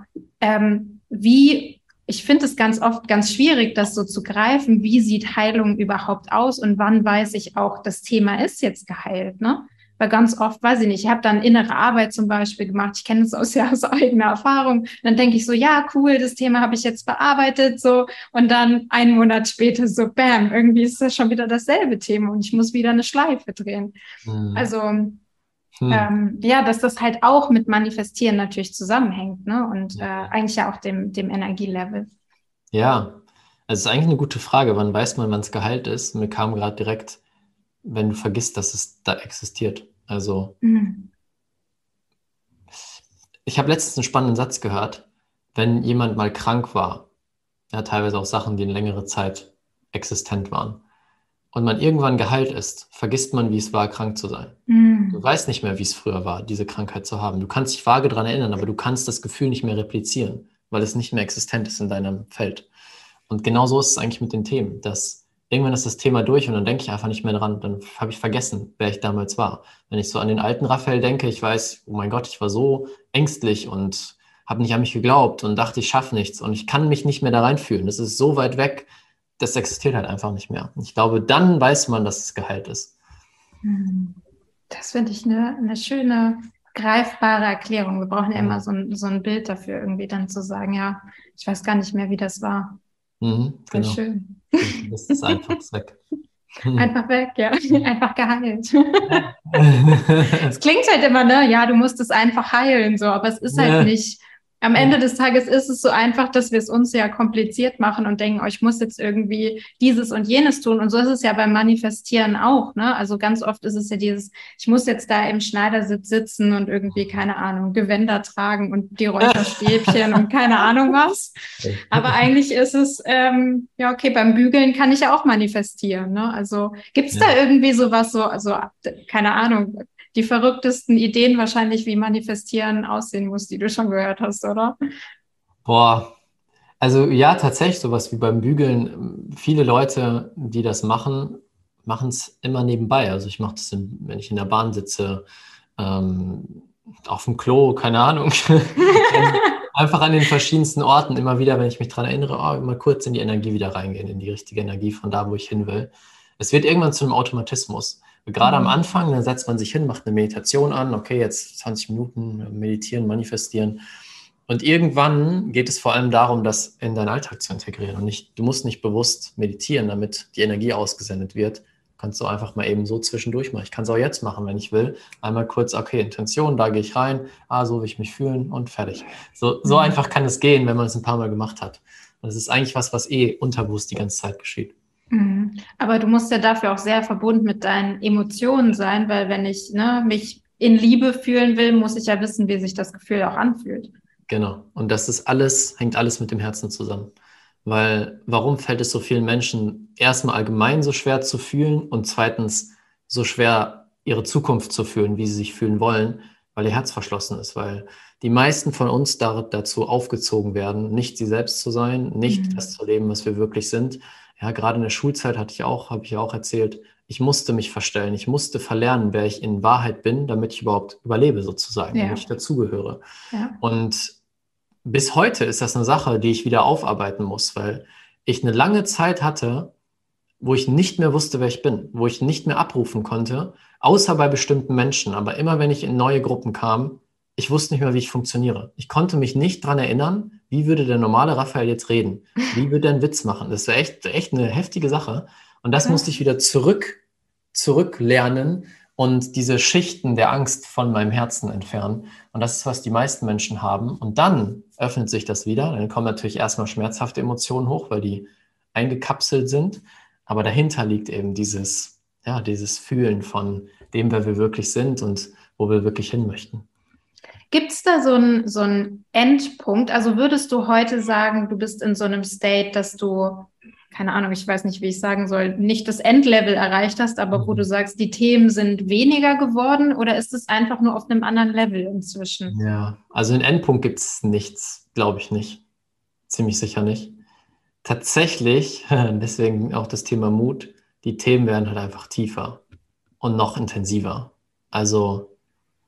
ich finde es ganz oft ganz schwierig, das so zu greifen, wie sieht Heilung überhaupt aus und wann weiß ich auch, das Thema ist jetzt geheilt, ne? Weil ganz oft, weiß ich nicht, ich habe dann innere Arbeit zum Beispiel gemacht, ich kenne das aus eigener Erfahrung, dann denke ich so, ja, cool, das Thema habe ich jetzt bearbeitet, so, und dann 1 Monat später so, bam, irgendwie ist das schon wieder dasselbe Thema und ich muss wieder eine Schleife drehen. Also, ja, dass das halt auch mit Manifestieren natürlich zusammenhängt, ne, und eigentlich ja auch dem Energielevel. Ja, also es ist eigentlich eine gute Frage, wann weiß man, wann es geheilt ist? Mir kam gerade direkt, wenn du vergisst, dass es da existiert. Also, ich habe letztens einen spannenden Satz gehört, wenn jemand mal krank war, ja, teilweise auch Sachen, die in längere Zeit existent waren, und man irgendwann geheilt ist, vergisst man, wie es war, krank zu sein. Du weißt nicht mehr, wie es früher war, diese Krankheit zu haben. Du kannst dich vage daran erinnern, aber du kannst das Gefühl nicht mehr replizieren, weil es nicht mehr existent ist in deinem Feld. Und genau so ist es eigentlich mit den Themen, dass irgendwann ist das Thema durch und dann denke ich einfach nicht mehr dran, dann habe ich vergessen, wer ich damals war. Wenn ich so an den alten Raphael denke, ich weiß, oh mein Gott, ich war so ängstlich und habe nicht an mich geglaubt und dachte, ich schaffe nichts und ich kann mich nicht mehr da reinfühlen. Das ist so weit weg, das existiert halt einfach nicht mehr. Ich glaube, dann weiß man, dass es geheilt ist. Das finde ich eine schöne, greifbare Erklärung. Wir brauchen ja immer so ein Bild dafür, irgendwie dann zu sagen, ja, ich weiß gar nicht mehr, wie das war. Voll Genau. schön. Das ist einfach weg. Einfach weg, ja. Einfach geheilt. Es klingt halt immer, ne, ja, du musst es einfach heilen, so, aber es ist halt nicht. Am Ende des Tages ist es so einfach, dass wir es uns ja kompliziert machen und denken, oh, ich muss jetzt irgendwie dieses und jenes tun. Und so ist es ja beim Manifestieren auch, ne? Also ganz oft ist es ja dieses, ich muss jetzt da im Schneidersitz sitzen und irgendwie, keine Ahnung, Gewänder tragen und die Räucherstäbchen und keine Ahnung was. Aber eigentlich ist es, ja, okay, beim Bügeln kann ich ja auch manifestieren, ne? Also gibt's da irgendwie sowas, also keine Ahnung, die verrücktesten Ideen wahrscheinlich, wie Manifestieren aussehen muss, die du schon gehört hast, oder? Boah, also ja, tatsächlich sowas wie beim Bügeln. Viele Leute, die das machen, machen es immer nebenbei. Also ich mache das, wenn ich in der Bahn sitze, auf dem Klo, keine Ahnung. Einfach an den verschiedensten Orten immer wieder, wenn ich mich daran erinnere, mal kurz in die Energie wieder reingehen, in die richtige Energie von da, wo ich hin will. Es wird irgendwann zu einem Automatismus. Gerade am Anfang, dann setzt man sich hin, macht eine Meditation an, okay, jetzt 20 Minuten meditieren, manifestieren. Und irgendwann geht es vor allem darum, das in deinen Alltag zu integrieren. Und du musst nicht bewusst meditieren, damit die Energie ausgesendet wird. Kannst du einfach mal eben so zwischendurch machen. Ich kann es auch jetzt machen, wenn ich will. Einmal kurz, okay, Intention, da gehe ich rein, so will ich mich fühlen und fertig. So einfach kann es gehen, wenn man es ein paar Mal gemacht hat. Und das ist eigentlich was unterbewusst die ganze Zeit geschieht. Aber du musst ja dafür auch sehr verbunden mit deinen Emotionen sein, weil wenn ich mich in Liebe fühlen will, muss ich ja wissen, wie sich das Gefühl auch anfühlt. Genau. Und das ist hängt alles mit dem Herzen zusammen. Weil warum fällt es so vielen Menschen erstmal allgemein so schwer zu fühlen und zweitens so schwer, ihre Zukunft zu fühlen, wie sie sich fühlen wollen, weil ihr Herz verschlossen ist, weil die meisten von uns dazu aufgezogen werden, nicht sie selbst zu sein, nicht das zu leben, was wir wirklich sind. Ja, gerade in der Schulzeit habe ich ja auch erzählt, ich musste mich verstellen, ich musste verlernen, wer ich in Wahrheit bin, damit ich überhaupt überlebe sozusagen, damit ich dazugehöre. Ja. Und bis heute ist das eine Sache, die ich wieder aufarbeiten muss, weil ich eine lange Zeit hatte, wo ich nicht mehr wusste, wer ich bin, wo ich nicht mehr abrufen konnte, außer bei bestimmten Menschen. Aber immer wenn ich in neue Gruppen kam, ich wusste nicht mehr, wie ich funktioniere. Ich konnte mich nicht daran erinnern, wie würde der normale Raphael jetzt reden? Wie würde er einen Witz machen? Das war echt eine heftige Sache. Und das musste ich wieder zurücklernen und diese Schichten der Angst von meinem Herzen entfernen. Und das ist, was die meisten Menschen haben. Und dann öffnet sich das wieder. Dann kommen natürlich erstmal schmerzhafte Emotionen hoch, weil die eingekapselt sind. Aber dahinter liegt eben dieses Fühlen von dem, wer wir wirklich sind und wo wir wirklich hin möchten. Gibt es da so einen Endpunkt? Also würdest du heute sagen, du bist in so einem State, dass du keine Ahnung, ich weiß nicht, wie ich sagen soll, nicht das Endlevel erreicht hast, aber wo du sagst, die Themen sind weniger geworden, oder ist es einfach nur auf einem anderen Level inzwischen? Ja, also einen Endpunkt gibt es nichts, glaube ich nicht. Ziemlich sicher nicht. Tatsächlich, deswegen auch das Thema Mut, die Themen werden halt einfach tiefer und noch intensiver. Also,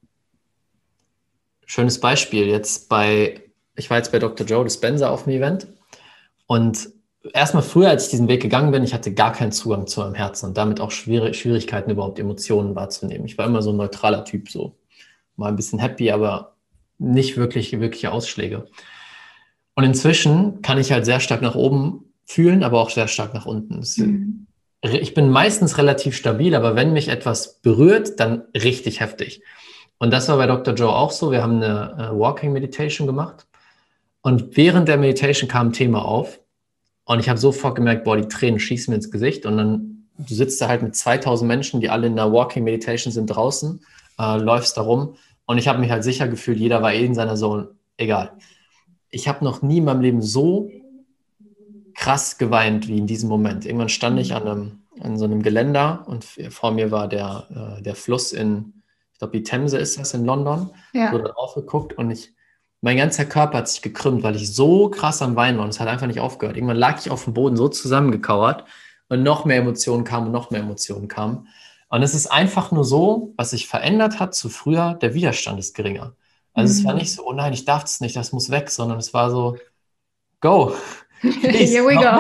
schönes Beispiel, ich war jetzt bei Dr. Joe Dispenza auf dem Event und erstmal früher, als ich diesen Weg gegangen bin, ich hatte gar keinen Zugang zu meinem Herzen und damit auch Schwierigkeiten, überhaupt Emotionen wahrzunehmen. Ich war immer so ein neutraler Typ, so mal ein bisschen happy, aber nicht wirkliche Ausschläge. Und inzwischen kann ich halt sehr stark nach oben fühlen, aber auch sehr stark nach unten. Ich bin meistens relativ stabil, aber wenn mich etwas berührt, dann richtig heftig. Und das war bei Dr. Joe auch so. Wir haben eine Walking Meditation gemacht und während der Meditation kam ein Thema auf und ich habe sofort gemerkt, boah, die Tränen schießen mir ins Gesicht und dann, du sitzt da halt mit 2000 Menschen, die alle in einer Walking Meditation sind draußen, läufst da rum und ich habe mich halt sicher gefühlt, jeder war in seiner Zone, egal. Ich habe noch nie in meinem Leben so krass geweint wie in diesem Moment. Irgendwann stand ich an so einem Geländer und vor mir war der Fluss ich glaube, die Themse ist das in London, Ja. so da drauf geguckt und mein ganzer Körper hat sich gekrümmt, weil ich so krass am Weinen war und es hat einfach nicht aufgehört. Irgendwann lag ich auf dem Boden so zusammengekauert und noch mehr Emotionen kamen und noch mehr Emotionen kamen. Und es ist einfach nur so, was sich verändert hat zu früher, der Widerstand ist geringer. Also es war nicht so, oh nein, ich darf das nicht, das muss weg, sondern es war so, go. Please, Here we go.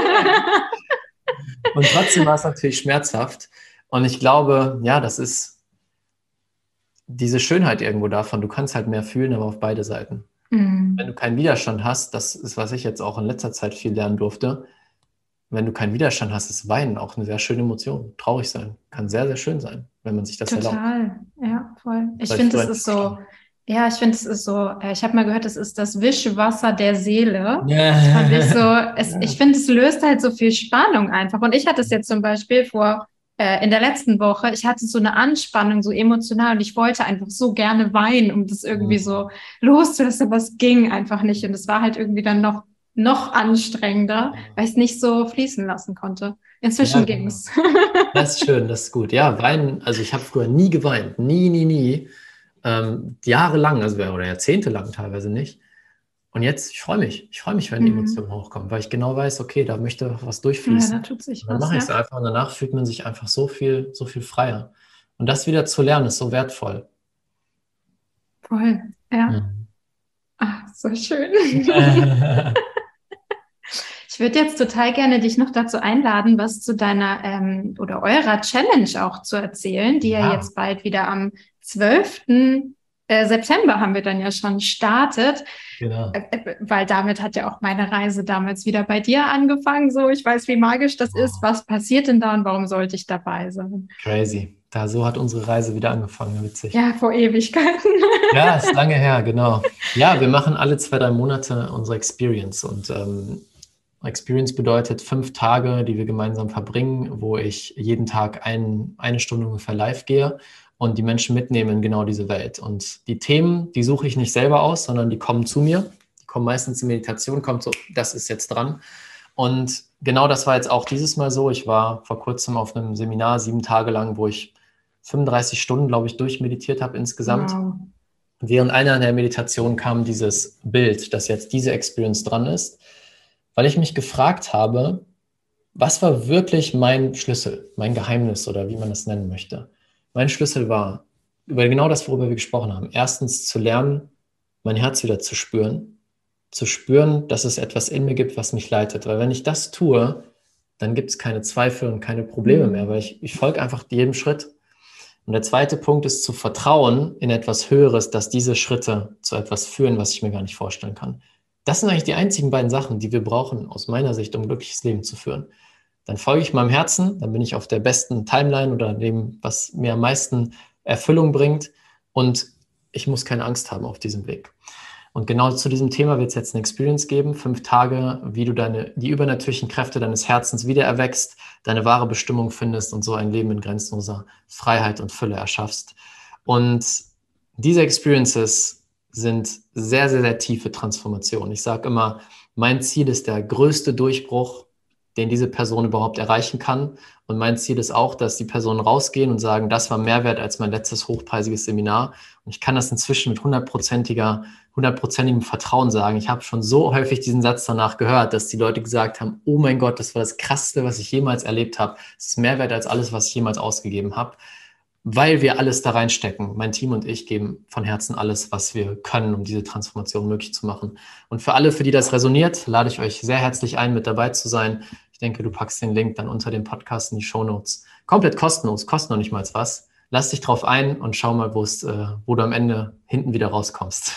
Und trotzdem war es natürlich schmerzhaft. Und ich glaube, ja, das ist diese Schönheit irgendwo davon. Du kannst halt mehr fühlen, aber auf beide Seiten. Wenn du keinen Widerstand hast, das ist, was ich jetzt auch in letzter Zeit viel lernen durfte, wenn du keinen Widerstand hast, ist Weinen auch eine sehr schöne Emotion. Traurig sein kann sehr, sehr schön sein, wenn man sich das erlaubt. Total, ja, voll. Ich finde, es ist so, ich habe mal gehört, es ist das Wischwasser der Seele. Das fand ich so, ich finde, es löst halt so viel Spannung einfach. Und ich hatte es jetzt zum Beispiel in der letzten Woche, ich hatte so eine Anspannung, so emotional, und ich wollte einfach so gerne weinen, um das irgendwie so loszulassen, aber es ging einfach nicht. Und es war halt irgendwie dann noch anstrengender, weil ich es nicht so fließen lassen konnte. Inzwischen ging es. Das ist schön, das ist gut. Ja, weinen, also ich habe früher nie geweint, nie. Jahrelang, also oder jahrzehntelang teilweise nicht. Und jetzt, ich freue mich, wenn die Emotionen hochkommen, weil ich genau weiß, okay, da möchte was durchfließen. Ja, da tut sich und dann was, mache ich es einfach und danach fühlt man sich einfach so viel freier. Und das wieder zu lernen, ist so wertvoll. Voll, ja. Ach, so schön. Ich würde jetzt total gerne dich noch dazu einladen, was zu deiner oder eurer Challenge auch zu erzählen, die ja jetzt bald wieder am 12. September haben wir dann ja schon startet. Genau. Weil damit hat ja auch meine Reise damals wieder bei dir angefangen. So, ich weiß, wie magisch das ist. Was passiert denn da und warum sollte ich dabei sein? Crazy. So hat unsere Reise wieder angefangen, witzig. Ja, vor Ewigkeiten. Ja, ist lange her, genau. Ja, wir machen alle 2-3 Monate unsere Experience und Experience bedeutet 5 Tage, die wir gemeinsam verbringen, wo ich jeden Tag eine Stunde ungefähr live gehe und die Menschen mitnehmen in genau diese Welt. Und die Themen, die suche ich nicht selber aus, sondern die kommen zu mir. Die kommen meistens in Meditation, kommt so, das ist jetzt dran. Und genau das war jetzt auch dieses Mal so. Ich war vor kurzem auf einem Seminar 7 Tage lang, wo ich 35 Stunden, glaube ich, durchmeditiert habe insgesamt. Wow. Während einer der Meditationen kam dieses Bild, dass jetzt diese Experience dran ist, weil ich mich gefragt habe, was war wirklich mein Schlüssel, mein Geheimnis oder wie man das nennen möchte. Mein Schlüssel war, über genau das, worüber wir gesprochen haben. Erstens zu lernen, mein Herz wieder zu spüren, dass es etwas in mir gibt, was mich leitet. Weil wenn ich das tue, dann gibt es keine Zweifel und keine Probleme mehr, weil ich folge einfach jedem Schritt. Und der zweite Punkt ist zu vertrauen in etwas Höheres, dass diese Schritte zu etwas führen, was ich mir gar nicht vorstellen kann. Das sind eigentlich die einzigen beiden Sachen, die wir brauchen, aus meiner Sicht, um ein glückliches Leben zu führen. Dann folge ich meinem Herzen, dann bin ich auf der besten Timeline oder dem, was mir am meisten Erfüllung bringt und ich muss keine Angst haben auf diesem Weg. Und genau zu diesem Thema wird es jetzt eine Experience geben, 5 Tage, wie du die übernatürlichen Kräfte deines Herzens wieder erwächst, deine wahre Bestimmung findest und so ein Leben in grenzenloser Freiheit und Fülle erschaffst. Und diese Experiences sind sehr, sehr, sehr tiefe Transformationen. Ich sage immer, mein Ziel ist der größte Durchbruch, den diese Person überhaupt erreichen kann. Und mein Ziel ist auch, dass die Personen rausgehen und sagen, das war mehr wert als mein letztes hochpreisiges Seminar. Und ich kann das inzwischen mit hundertprozentigem Vertrauen sagen. Ich habe schon so häufig diesen Satz danach gehört, dass die Leute gesagt haben, oh mein Gott, das war das Krasseste, was ich jemals erlebt habe. Es ist mehr wert als alles, was ich jemals ausgegeben habe. Weil wir alles da reinstecken. Mein Team und ich geben von Herzen alles, was wir können, um diese Transformation möglich zu machen. Und für alle, für die das resoniert, lade ich euch sehr herzlich ein, mit dabei zu sein. Ich denke, du packst den Link dann unter dem Podcast in die Shownotes. Komplett kostenlos, kostet noch nicht mal was. Lass dich drauf ein und schau mal, wo du am Ende hinten wieder rauskommst.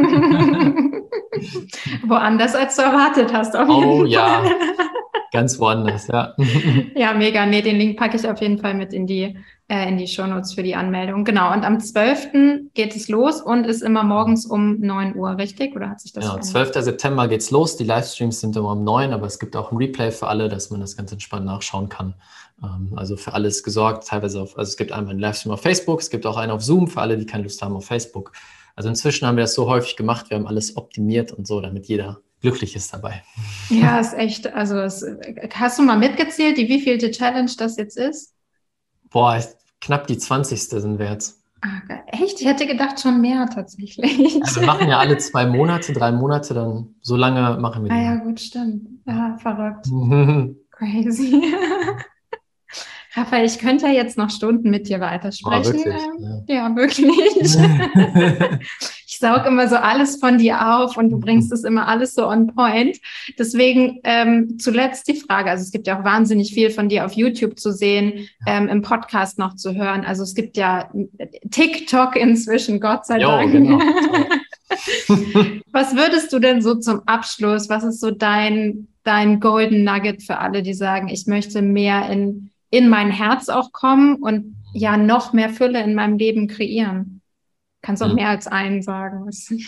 Woanders, als du erwartet hast. Auf jeden Fall. Ja, ganz woanders, ja. Ja, mega. Nee, den Link packe ich auf jeden Fall mit in die Shownotes für die Anmeldung. Genau. Und am 12. geht es los und ist immer morgens um 9 Uhr, richtig? Oder hat sich das verändert? 12. September geht's los. Die Livestreams sind immer um 9, aber es gibt auch ein Replay für alle, dass man das ganz entspannt nachschauen kann. Also für alles gesorgt, teilweise also es gibt einmal einen Livestream auf Facebook, es gibt auch einen auf Zoom, für alle, die keine Lust haben auf Facebook. Also inzwischen haben wir das so häufig gemacht, wir haben alles optimiert und so, damit jeder glücklich ist dabei. Ja, ist echt, also hast du mal mitgezählt, die wievielte Challenge das jetzt ist? Boah, knapp die 20. sind wir jetzt. Echt? Ich hätte gedacht, schon mehr tatsächlich. Also wir machen ja alle 2 Monate, 3 Monate, dann so lange machen wir die. Ja, gut, stimmt. Ja, verrückt. Crazy. Raphael, ich könnte ja jetzt noch Stunden mit dir weitersprechen. Ja, wirklich. Ich saug immer so alles von dir auf und du bringst es immer alles so on point. Deswegen zuletzt die Frage, also es gibt ja auch wahnsinnig viel von dir auf YouTube zu sehen, im Podcast noch zu hören. Also es gibt ja TikTok inzwischen, Gott sei Dank. Genau. Was würdest du denn so zum Abschluss, was ist so dein Golden Nugget für alle, die sagen, ich möchte mehr in mein Herz auch kommen und ja noch mehr Fülle in meinem Leben kreieren? Kannst auch mehr als einen sagen.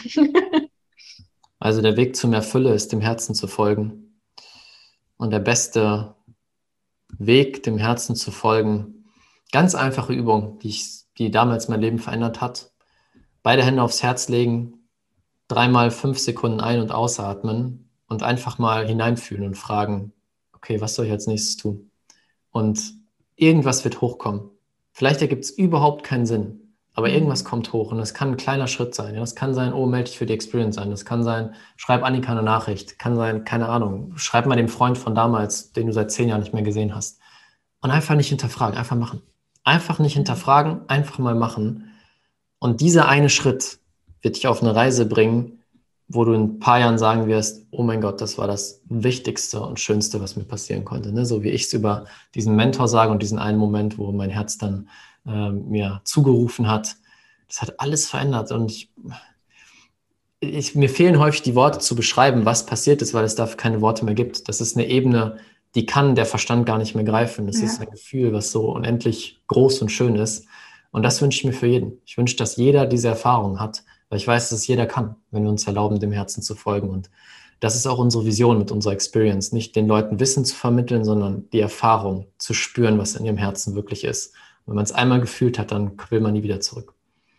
Also der Weg zu mehr Fülle ist, dem Herzen zu folgen. Und der beste Weg, dem Herzen zu folgen, ganz einfache Übung, die damals mein Leben verändert hat. Beide Hände aufs Herz legen, 3-mal 5 Sekunden ein- und ausatmen und einfach mal hineinfühlen und fragen, okay, was soll ich als nächstes tun? Und irgendwas wird hochkommen. Vielleicht ergibt es überhaupt keinen Sinn, aber irgendwas kommt hoch und das kann ein kleiner Schritt sein. Ja? Das kann sein, oh, melde dich für die Experience sein. Das kann sein, schreib Annika eine Nachricht. Kann sein, keine Ahnung, schreib mal dem Freund von damals, den du seit 10 Jahren nicht mehr gesehen hast. Und einfach nicht hinterfragen, einfach machen. Einfach nicht hinterfragen, einfach mal machen. Und dieser eine Schritt wird dich auf eine Reise bringen, wo du in ein paar Jahren sagen wirst, oh mein Gott, das war das Wichtigste und Schönste, was mir passieren konnte. Ne? So wie ich es über diesen Mentor sage und diesen einen Moment, wo mein Herz dann mir zugerufen hat. Das hat alles verändert und mir fehlen häufig die Worte zu beschreiben, was passiert ist, weil es dafür keine Worte mehr gibt. Das ist eine Ebene, die kann der Verstand gar nicht mehr greifen. Das ist ein Gefühl, was so unendlich groß und schön ist. Und das wünsche ich mir für jeden. Ich wünsche, dass jeder diese Erfahrung hat, weil ich weiß, dass es jeder kann, wenn wir uns erlauben, dem Herzen zu folgen. Und das ist auch unsere Vision mit unserer Experience. Nicht den Leuten Wissen zu vermitteln, sondern die Erfahrung zu spüren, was in ihrem Herzen wirklich ist. Wenn man es einmal gefühlt hat, dann will man nie wieder zurück.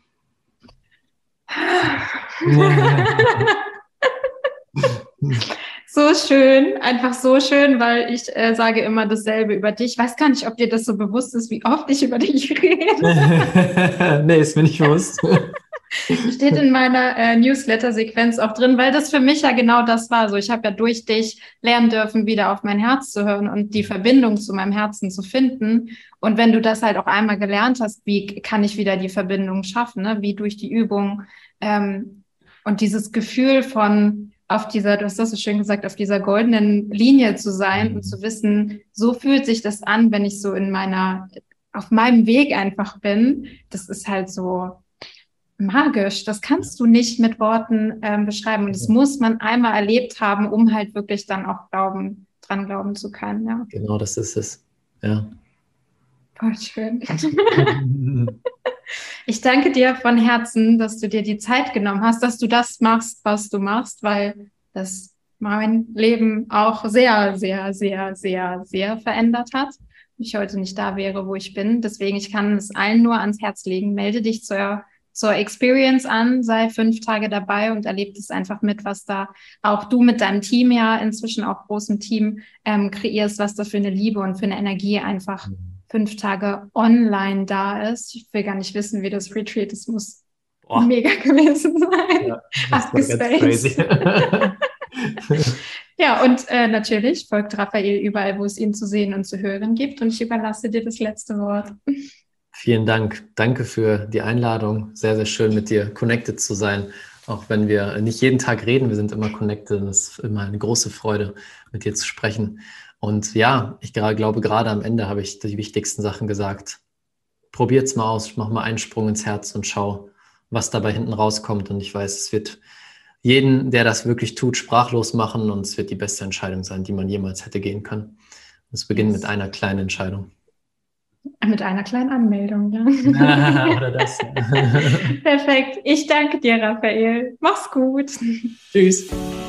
So schön, einfach so schön, weil ich sage immer dasselbe über dich. Ich weiß gar nicht, ob dir das so bewusst ist, wie oft ich über dich rede. Nee, ist mir nicht bewusst. Steht in meiner Newsletter-Sequenz auch drin, weil das für mich ja genau das war. So, ich habe ja durch dich lernen dürfen, wieder auf mein Herz zu hören und die Verbindung zu meinem Herzen zu finden. Und wenn du das halt auch einmal gelernt hast, wie kann ich wieder die Verbindung schaffen, ne? Wie durch die Übung und dieses Gefühl von auf dieser, du hast das so schön gesagt, auf dieser goldenen Linie zu sein und zu wissen, so fühlt sich das an, wenn ich so auf meinem Weg einfach bin. Das ist halt so magisch. Das kannst du nicht mit Worten beschreiben. Und das muss man einmal erlebt haben, um halt wirklich dann auch dran glauben zu können. Ja. Genau, das ist es. Ja. Voll schön. Ich danke dir von Herzen, dass du dir die Zeit genommen hast, dass du das machst, was du machst, weil das mein Leben auch sehr, sehr, sehr, sehr, sehr verändert hat. Ich heute nicht da wäre, wo ich bin. Deswegen, ich kann es allen nur ans Herz legen. Melde dich zur zur Experience an, sei 5 Tage dabei und erlebt es einfach mit, was da auch du mit deinem Team ja inzwischen auch großem Team kreierst, was da für eine Liebe und für eine Energie einfach 5 Tage online da ist. Ich will gar nicht wissen, wie das Retreat ist. Muss mega gewesen sein. Ja, das war ganz crazy. Ja, und natürlich folgt Raphael überall, wo es ihn zu sehen und zu hören gibt. Und ich überlasse dir das letzte Wort. Vielen Dank. Danke für die Einladung. Sehr, sehr schön, mit dir connected zu sein. Auch wenn wir nicht jeden Tag reden, wir sind immer connected. Und es ist immer eine große Freude, mit dir zu sprechen. Und ja, ich glaube, gerade am Ende habe ich die wichtigsten Sachen gesagt. Probiert's mal aus, mach mal einen Sprung ins Herz und schau, was dabei hinten rauskommt. Und ich weiß, es wird jeden, der das wirklich tut, sprachlos machen. Und es wird die beste Entscheidung sein, die man jemals hätte gehen können. Und es beginnt mit einer kleinen Entscheidung. Mit einer kleinen Anmeldung, ja. Oder das. Perfekt. Ich danke dir, Raphael. Mach's gut. Tschüss.